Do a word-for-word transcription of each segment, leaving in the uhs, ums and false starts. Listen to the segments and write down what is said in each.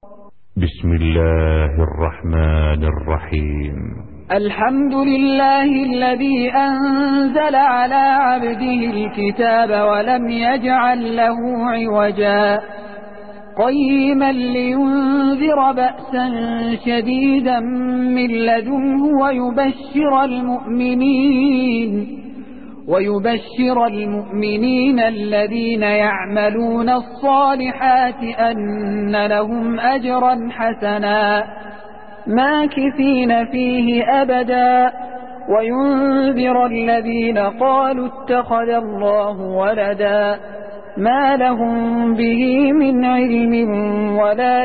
بسم الله الرحمن الرحيم. الحمد لله الذي أنزل على عبده الكتاب ولم يجعل له عوجا قيما لينذر بأسا شديدا من لدنه ويبشر المؤمنين ويبشر المؤمنين الذين يعملون الصالحات أن لهم أجرا حسنا ماكثين فيه أبدا وينذر الذين قالوا اتخذ الله ولدا ما لهم به من علم ولا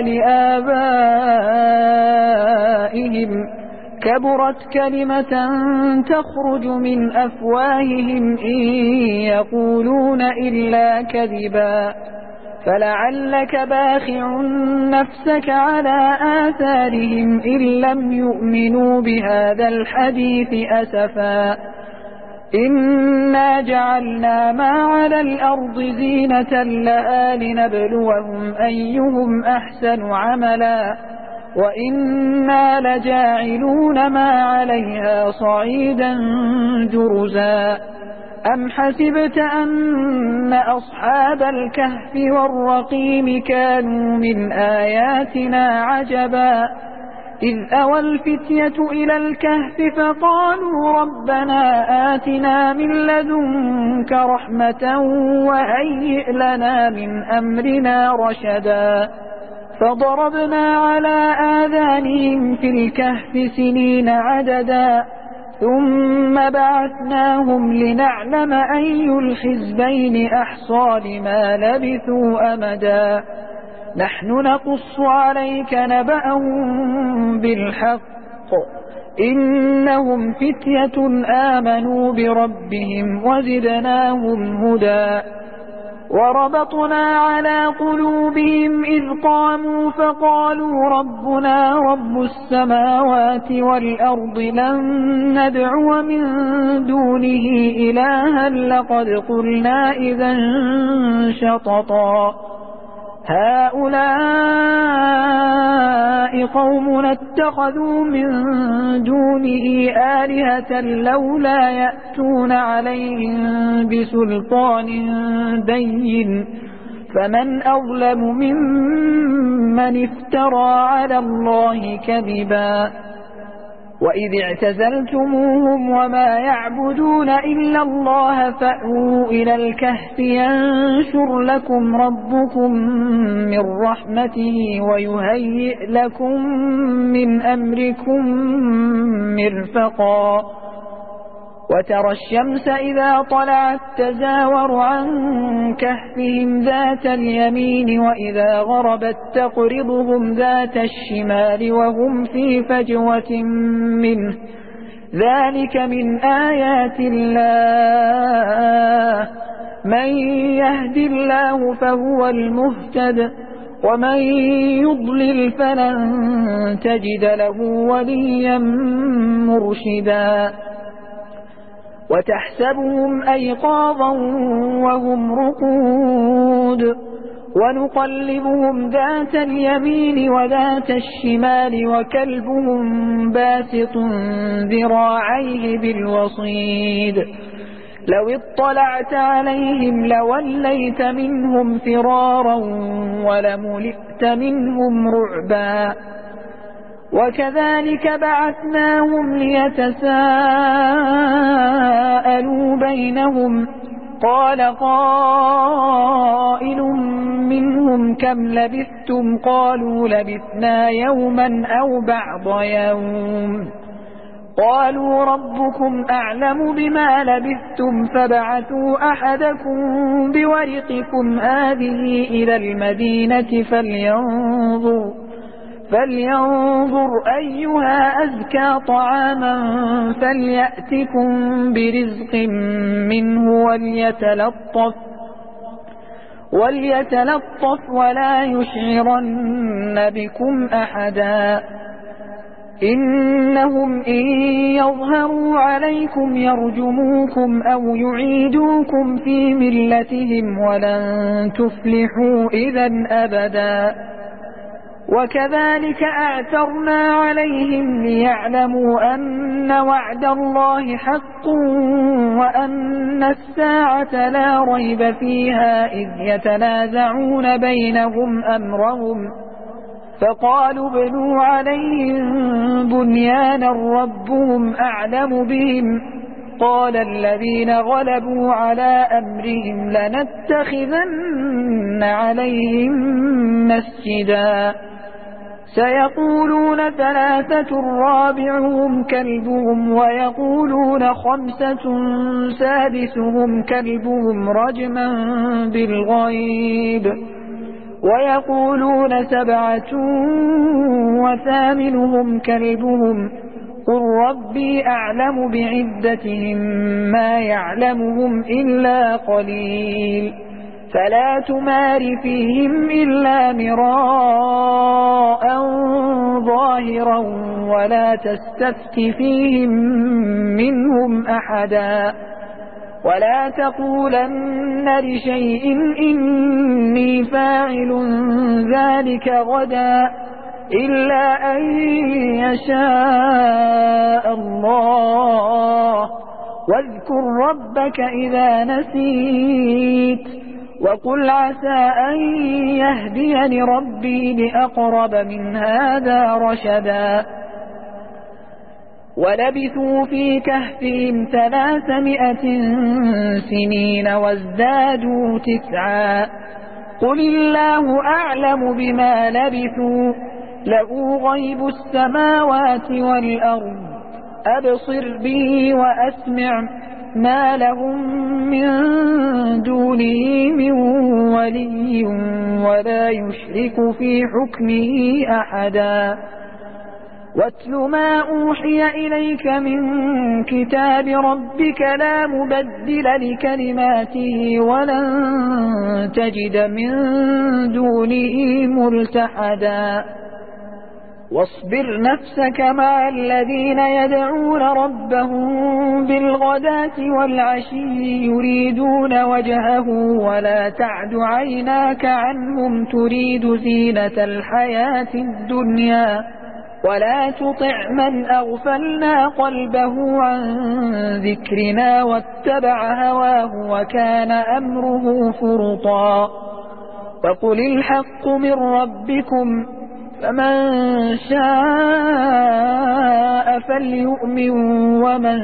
لآبائهم كبرت كلمة تخرج من أفواههم إن يقولون إلا كذبا فلعلك باخع نفسك على آثارهم إن لم يؤمنوا بهذا الحديث أسفا إنا جعلنا ما على الأرض زينة لها لنبلوهم أيهم أحسن عملا وإنا لجاعلون ما عليها صعيدا جرزا أم حسبت أن أصحاب الكهف والرقيم كانوا من آياتنا عجبا إذ أوى الفتية إلى الكهف فقالوا ربنا آتنا من لدنك رحمة وهيئ لنا من أمرنا رشدا فضربنا على آذانهم في الكهف سنين عددا ثم بعثناهم لنعلم أي الحزبين أحصى لما لبثوا أمدا نحن نقص عليك نبأهم بالحق إنهم فتية آمنوا بربهم وزدناهم هدى وربطنا على قلوبهم إذ قاموا فقالوا ربنا رب السماوات والأرض لن ندعو من دونه إلها لقد قلنا إذا شططا هؤلاء قومنا اتخذوا من دونه آلهة لولا يأتون عليهم بسلطان بين فمن أظلم ممن افترى على الله كذبا وإذ اعتزلتموهم وما يعبدون إلا الله فأووا إلى الكهف ينشر لكم ربكم من رحمته ويهيئ لكم من أمركم مرفقا وترى الشمس إذا طلعت تزاور عن كهفهم ذات اليمين وإذا غربت تقرضهم ذات الشمال وهم في فجوة منه ذلك من آيات الله من يهد الله فهو المهتد ومن يضلل فلن تجد له وليا مرشدا وتحسبهم أيقاظا وهم رقود ونقلبهم ذات اليمين وذات الشمال وكلبهم باسط ذراعيه بالوصيد لو اطلعت عليهم لوليت منهم فرارا ولملئت منهم رعبا وكذلك بعثناهم ليتساءلوا بينهم قال قائل منهم كم لبثتم قالوا لبثنا يوما أو بعض يوم قالوا ربكم أعلم بما لبثتم فابعثوا أحدكم بورقكم هذه إلى المدينة فلينظر فلينظر أيها أزكى طعاما فليأتكم برزق منه وليتلطف وليتلطف ولا يشعرن بكم أحدا إنهم إن يظهروا عليكم يرجموكم أو يعيدوكم في ملتهم ولن تفلحوا إذا أبدا وكذلك أعثرنا عليهم ليعلموا أن وعد الله حق وأن الساعة لا ريب فيها إذ يتنازعون بينهم أمرهم فقالوا ابنوا عليهم بنيانا ربهم أعلم بهم قال الذين غلبوا على أمرهم لنتخذن عليهم مسجدا سيقولون ثلاثة رابعهم كلبهم ويقولون خمسة سادسهم كلبهم رجما بالغيب ويقولون سبعة وثامنهم كلبهم قل ربي أعلم بعدتهم ما يعلمهم إلا قليل فلا تمار فيهم إلا مراء ظاهرا ولا تستفت فيهم منهم أحدا ولا تقولن لشيء إني فاعل ذلك غدا إلا أن يشاء الله واذكر ربك إذا نسيت وقل عسى أن يهديني ربي لأقرب من هذا رشدا ولبثوا في كهفهم ثلاثمائة سنين وازدادوا تسعا قل الله أعلم بما لبثوا له غيب السماوات والأرض أبصر به وأسمع ما لهم من دونه من ولي ولا يشرك في حكمه أحدا واتل ما أوحي إليك من كتاب ربك لا مبدل لكلماته ولن تجد من دونه ملتحدا واصبر نفسك مع الذين يدعون ربهم بالغداة والعشي يريدون وجهه ولا تعد عيناك عنهم تريد زينة الحياة الدنيا ولا تطع من أغفلنا قلبه عن ذكرنا واتبع هواه وكان أمره فرطا وقل الحق من ربكم فمن شاء فليؤمن ومن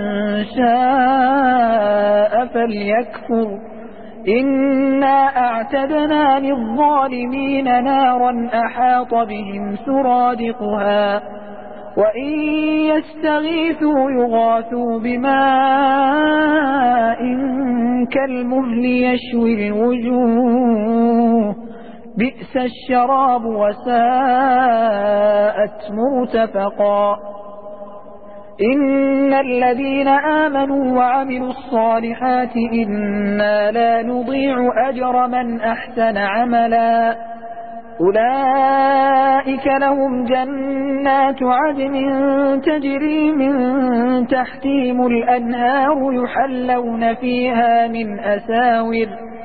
شاء فليكفر إنا أعتدنا للظالمين نارا أحاط بهم سرادقها وإن يستغيثوا يغاثوا بماء كالمهل يشوي الوجوه بئس الشراب وساءت مرتفقا إن الذين آمنوا وعملوا الصالحات إنا لا نضيع أجر من أحسن عملا أولئك لهم جنات عدن تجري من تحتهم الأنهار يحلون فيها من أساور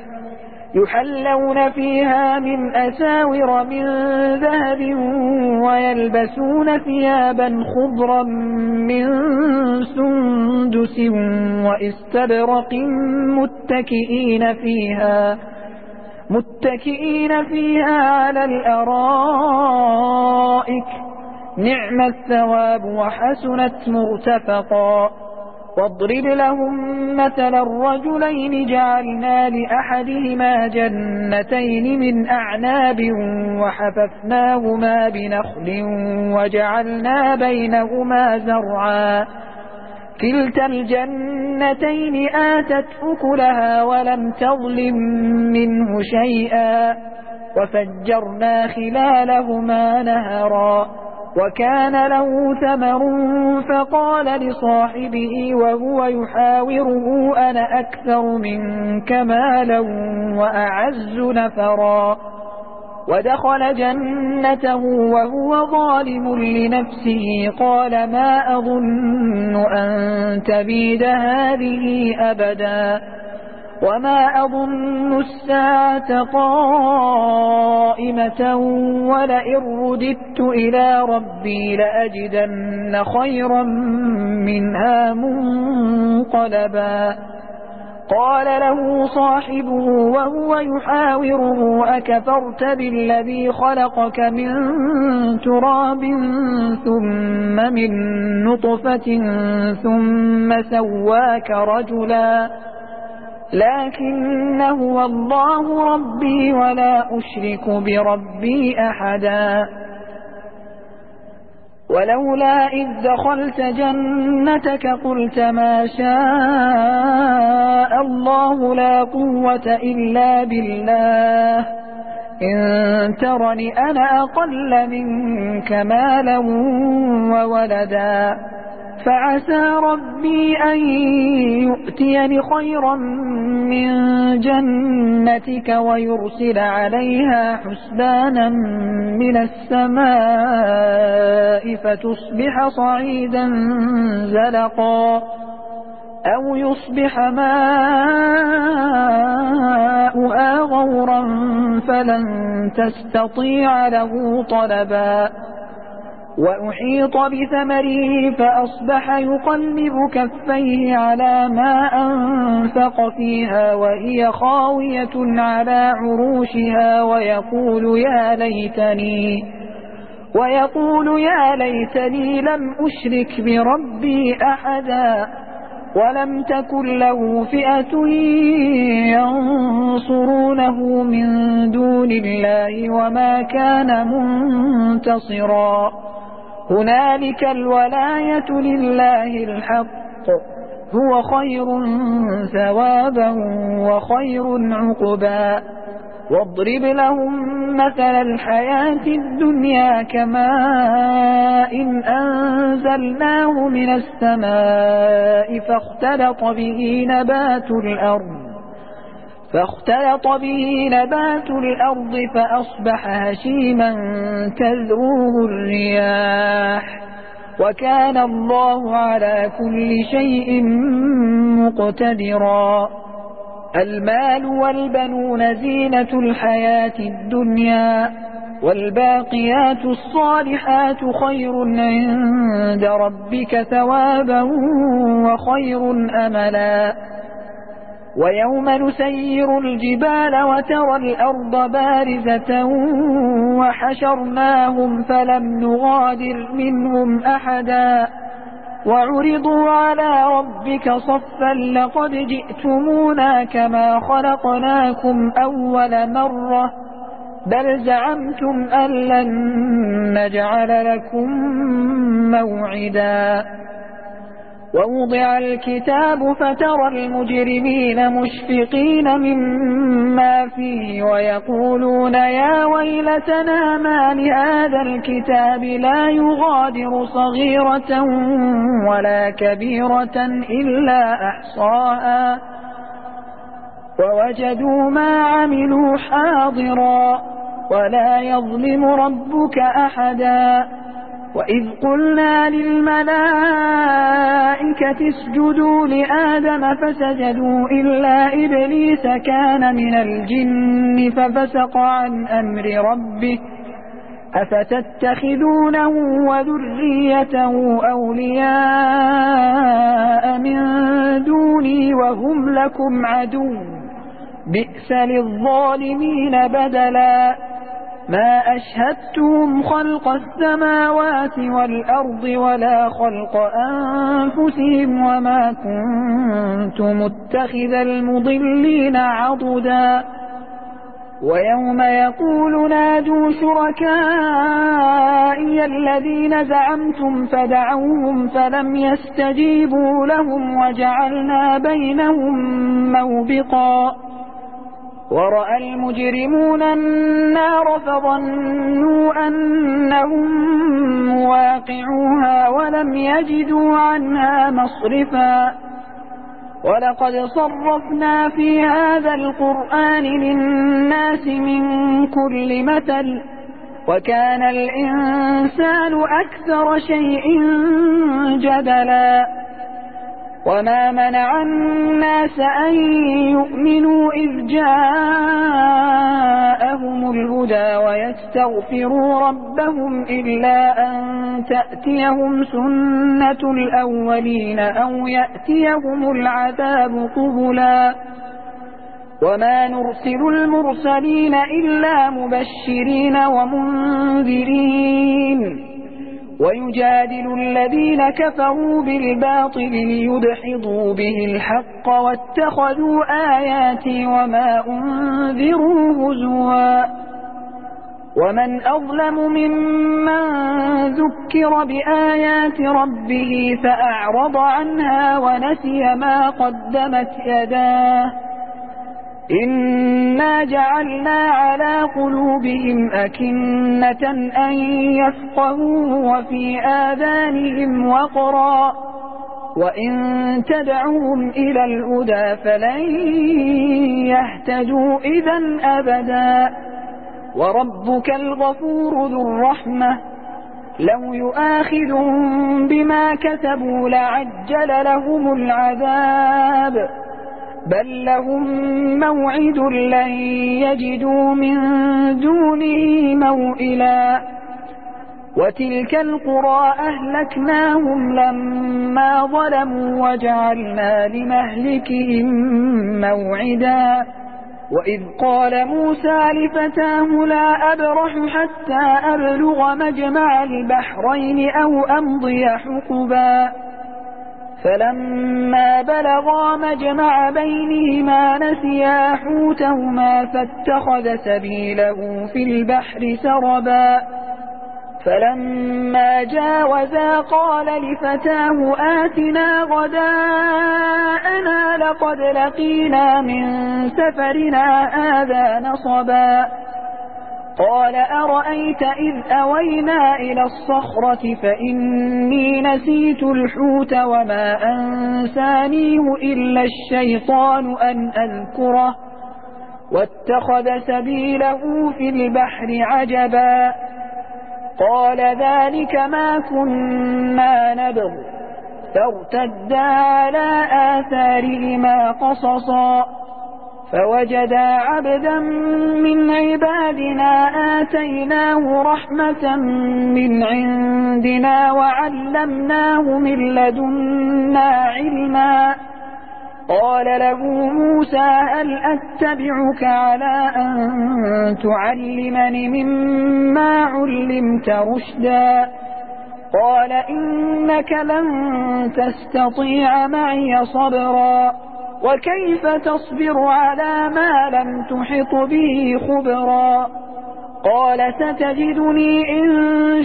يحلون فيها من أساور من ذهب ويلبسون ثيابا خضرا من سندس واستبرق متكئين فيها متكئين فيها على الأرائك نعم الثواب وحسنت مرتفقا واضرب لهم مثل الرجلين جعلنا لأحدهما جنتين من أعناب وحففناهما بنخل وجعلنا بينهما زرعا كلتا الجنتين آتت أكلها ولم تظلم منه شيئا وفجرنا خلالهما نهرا وكان له ثمر فقال لصاحبه وهو يحاوره أنا أكثر منك مالا وأعز نفرا ودخل جنته وهو ظالم لنفسه قال ما أظن أن تبيد هذه أبدا وما أظن الساعة قائمة ولئن رددت إلى ربي لأجدن خيرا منها منقلبا قال له صاحبه وهو يحاوره أكفرت بالذي خلقك من تراب ثم من نطفة ثم سواك رجلا لكن هو الله ربي ولا أشرك بربي أحدا ولولا إذ دخلت جنتك قلت ما شاء الله لا قوة إلا بالله إن ترني أنا أقل منك مالا وولدا فعسى ربي أن يؤتيني خيرا من جنتك ويرسل عليها حسبانا من السماء فتصبح صعيدا زلقا أو يصبح ماؤها غورا فلن تستطيع له طلبا وأحيط بثمره فأصبح يقلب كفيه على ما أنفق فيها وهي خاوية على عروشها ويقول يا ليتني ويقول يا ليتني لم أشرك بربي أحدا ولم تكن له فئة ينصرونه من دون الله وما كان منتصرا هنالك الولاية لله الحق هو خير ثوابا وخير عقبا واضرب لهم مثل الحياة الدنيا كماء إن أنزلناه من السماء فاختلط به نبات الأرض فاختلط به نبات الأرض فأصبح هشيما تذروه الرياح وكان الله على كل شيء مقتدرا المال والبنون زينة الحياة الدنيا والباقيات الصالحات خير عند ربك ثوابا وخير أملا ويوم نسير الجبال وترى الأرض بارزة وحشرناهم فلم نغادر منهم أحدا وعرضوا على ربك صفا لقد جئتمونا كما خلقناكم أول مرة بل زعمتم أن لن نجعل لكم موعدا ووضع الكتاب فترى المجرمين مشفقين مما فيه ويقولون يا ويلتنا ما لهذا الكتاب لا يغادر صغيرة ولا كبيرة إلا أحصاها ووجدوا ما عملوا حاضرا ولا يظلم ربك أحدا وإذ قلنا للملائكة اسجدوا لآدم فسجدوا إلا إبليس كان من الجن ففسق عن أمر ربه أفتتخذونه وذريته أولياء من دوني وهم لكم عدو بئس للظالمين بدلا ما أشهدتهم خلق السماوات والأرض ولا خلق أنفسهم وما كنت متخذ المضلين عضدا ويوم يقول نادوا شركائي الذين زعمتم فدعوهم فلم يستجيبوا لهم وجعلنا بينهم موبقا ورأى المجرمون النار فظنوا أنهم مواقعوها ولم يجدوا عنها مصرفا ولقد صرفنا في هذا القرآن للناس من كل مثل وكان الإنسان أكثر شيء جدلا وما منع الناس أن يؤمنوا إذ جاءهم الهدى ويستغفروا ربهم إلا أن تأتيهم سنة الأولين أو يأتيهم العذاب قبلا وما نرسل المرسلين إلا مبشرين ومنذرين ويجادل الذين كفروا بالباطل ليدحضوا به الحق واتخذوا آياتي وما أنذروا هزوا ومن أظلم ممن ذكر بآيات ربه فأعرض عنها ونسي ما قدمت يداه إنا جعلنا على قلوبهم أكنة أن يفقهوا وفي آذانهم وقرا وإن تدعوهم إلى الهدى فلن يهتدوا إذا أبدا وربك الغفور ذو الرحمة لو يؤاخذهم بما كسبوا لعجل لهم العذاب بل لهم موعد لن يجدوا من دونه موئلا وتلك القرى أهلكناهم لما ظلموا وجعلنا لمهلكهم موعدا وإذ قال موسى لفتاه لا أبرح حتى أبلغ مجمع البحرين أو أمضي حقبا فلما بلغا مجمع بينهما نسيا حوتهما فاتخذ سبيله في البحر سربا فلما جاوزا قال لفتاه آتنا غداءنا لقد لقينا من سفرنا هذا نصبا قال أرأيت إذ أوينا إلى الصخرة فإني نسيت الحوت وما أنسانيه إلا الشيطان أن أذكره واتخذ سبيله في البحر عجبا قال ذلك ما كنا نبغ فارتدا على آثارهما قصصا فوجدا عبدا من عبادنا آتيناه رحمة من عندنا وعلمناه من لدنا علما قال له موسى هل أتبعك على أن تعلمني مما علمت رشدا قال إنك لن تستطيع معي صبرا وكيف تصبر على ما لم تحط به خبرا قال ستجدني إن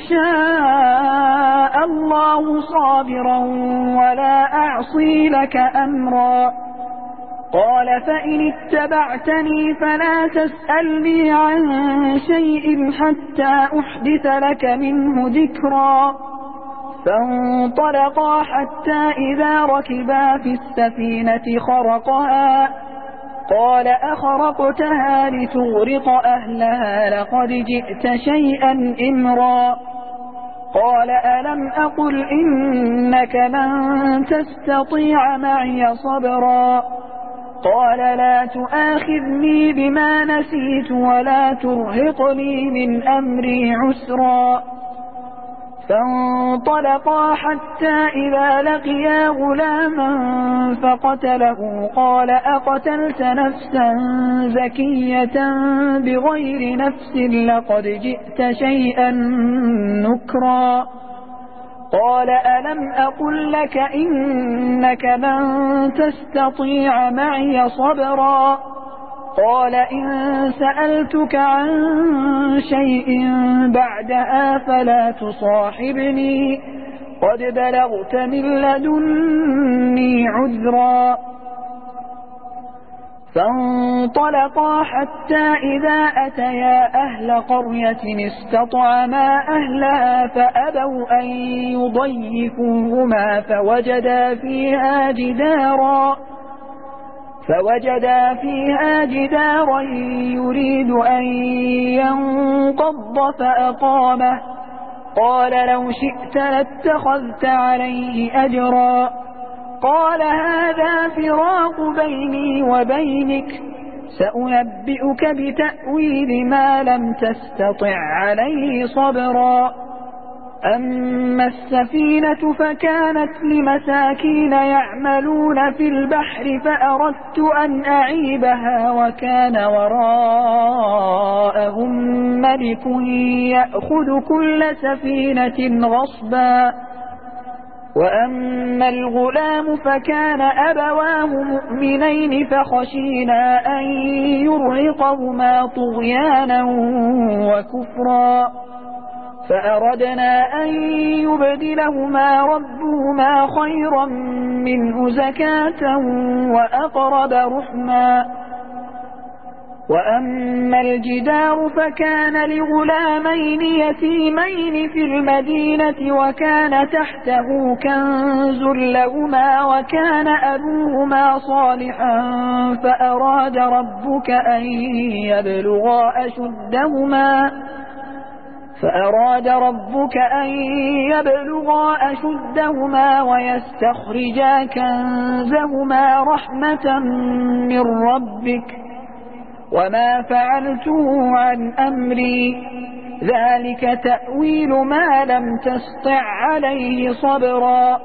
شاء الله صابرا ولا أعصي لك أمرا قال فإن اتبعتني فلا تسألني عن شيء حتى أحدث لك منه ذكرا فانطلقا حتى إذا ركبا في السفينة خرقها قال أخرقتها لتغرق أهلها لقد جئت شيئا إمرا قال ألم أقل إنك لن تستطيع معي صبرا قال لا تؤاخذني بما نسيت ولا ترهقني من أمري عسرا فانطلقا حتى إذا لقيا غلاما فقتله قال أقتلت نفسا زكية بغير نفس لقد جئت شيئا نكرا قال ألم أقل لك إنك لن تستطيع معي صبرا قال إن سألتك عن شيء بعدها فلا تصاحبني قد بلغت من لدني عذرا فانطلقا حتى إذا أتيا أهل قرية استطعما أهلها فأبوا أن يضيفوهما فوجدا فيها جدارا فوجدا فيها جدارا يريد أن ينقض قال هذا فراق بيني وبينك سأنبئك بتأويل ما لم تستطع عليه صبرا أما السفينة فكانت لمساكين يعملون في البحر فأردت أن أعيبها وكان وراءهم ملك يأخذ كل سفينة غصبا وأما الغلام فكان أبواه مؤمنين فخشينا أن يرهقهما طغيانا وكفرا فأردنا أن يبدلهما ربهما خيرا منه زكاة وأقرب رحما وأما الجدار فكان لغلامين يتيمين في المدينة وكان تحته كنز لهما وكان أبوهما صالحا فأراد ربك أن يبلغا أشدهما فأراد ربك أن يبلغا أشدهما ويستخرجا كنزهما رحمة من ربك وما فعلته عن أمري ذلك تأويل ما لم تسطع عليه صبرا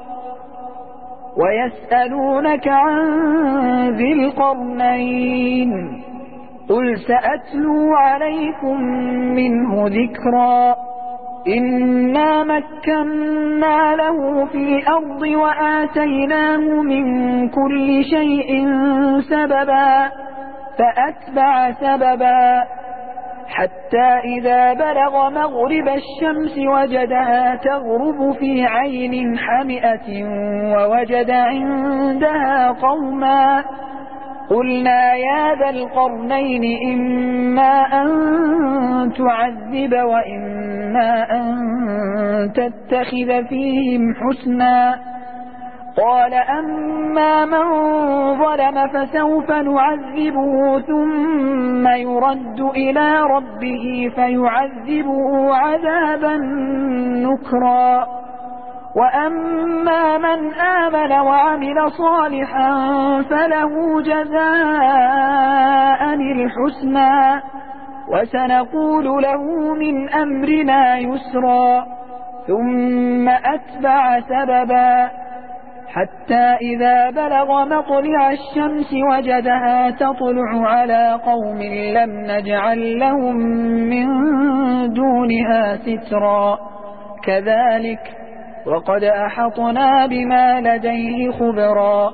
ويسألونك عن ذي القرنين قل سأتلو عليكم منه ذكرا إنا مكنا له في الأرض وآتيناه من كل شيء سببا فأتبع سببا حتى إذا بلغ مغرب الشمس وجدها تغرب في عين حمئة ووجد عندها قوما قلنا يا ذا القرنين إما أن تعذب وإما أن تتخذ فيهم حسنا قال أما من ظلم فسوف نعذبه ثم يرد إلى ربه فيعذبه عذابا نكرا وأما من آمن وعمل صالحا فله جزاء الحسنى وسنقول له من أمرنا يسرا ثم أتبع سببا حتى إذا بلغ مطلع الشمس وجدها تطلع على قوم لم نجعل لهم من دونها سترا كذلك وقد أحطنا بما لديه خبرا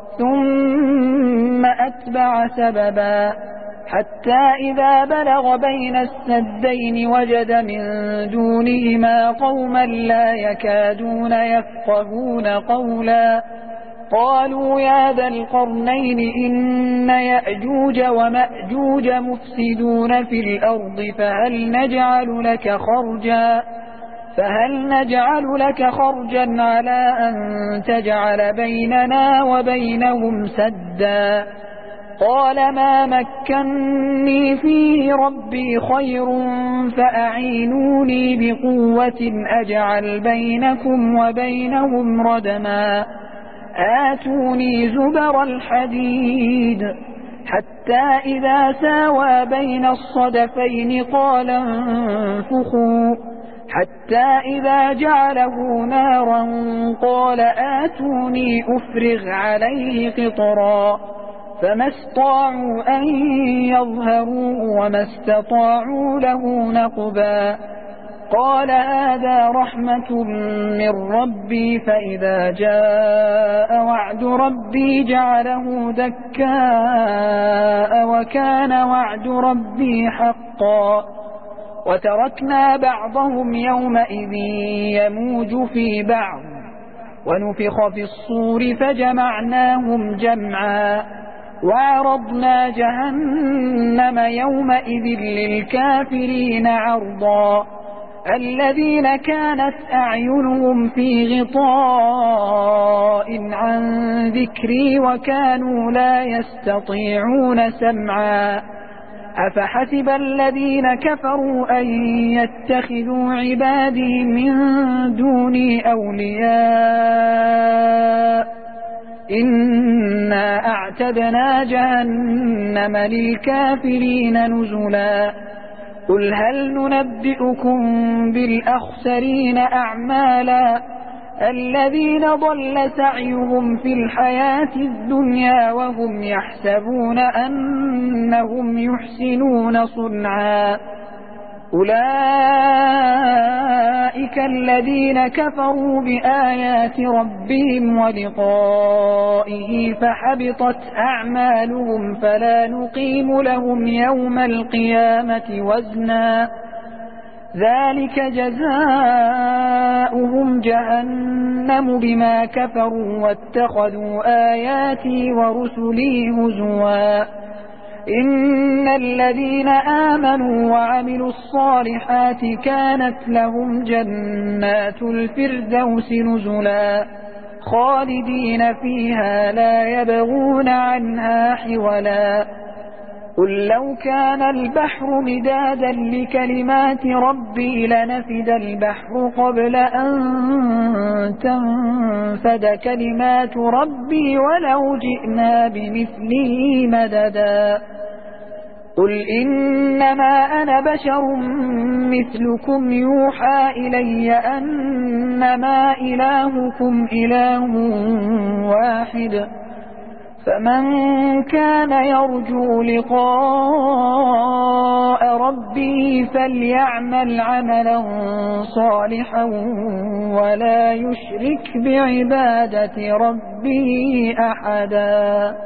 ثم أتبع سببا حتى إذا بلغ بين السدين وجد من دونهما قوما لا يكادون يفقهون قولا قالوا يا ذا القرنين إن يأجوج ومأجوج مفسدون في الأرض فهل نجعل لك خرجا فهل نجعل لك خرجا على أن تجعل بيننا وبينهم سدا قال ما مكني فيه ربي خير فأعينوني بقوة أجعل بينكم وبينهم ردما آتوني زبر الحديد حتى إذا ساوى بين الصدفين قال انفخوا حتى إذا جعله نارا قال آتوني أفرغ عليه قطرا فما استطاعوا أن يظهروا وما استطاعوا له نقبا قال هذا رحمة من ربي فإذا جاء وعد ربي جعله دكاء وكان وعد ربي حقا وتركنا بعضهم يومئذ يموج في بعض ونفخ في الصور فجمعناهم جمعا وعرضنا جهنم يومئذ للكافرين عرضا الذين كانت أعينهم في غطاء عن ذكري وكانوا لا يستطيعون سمعا أفحسب الذين كفروا أن يتخذوا عبادي من دوني أولياء إنا أعتدنا جهنم للكافرين نزلا قل هل ننبئكم بالأخسرين أعمالا الذين ضل سعيهم في الحياة الدنيا وهم يحسبون أنهم يحسنون صنعا أولئك الذين كفروا بآيات ربهم ولقائه فحبطت أعمالهم فلا نقيم لهم يوم القيامة وزنا ذلك جزاؤهم جهنم بما كفروا واتخذوا آياتي ورسلي هزوا إن الذين آمنوا وعملوا الصالحات كانت لهم جنات الفردوس نزلا خالدين فيها لا يبغون عنها حولا قل لو كان البحر مدادا لكلمات ربي لنفد البحر قبل أن تنفد كلمات ربي ولو جئنا بمثله مددا قل إنما أنا بشر مثلكم يوحى إلي أنما إلهكم إله واحد فمن كان يرجو لقاء ربه فليعمل عملا صالحا ولا يشرك بعبادة ربه أحدا.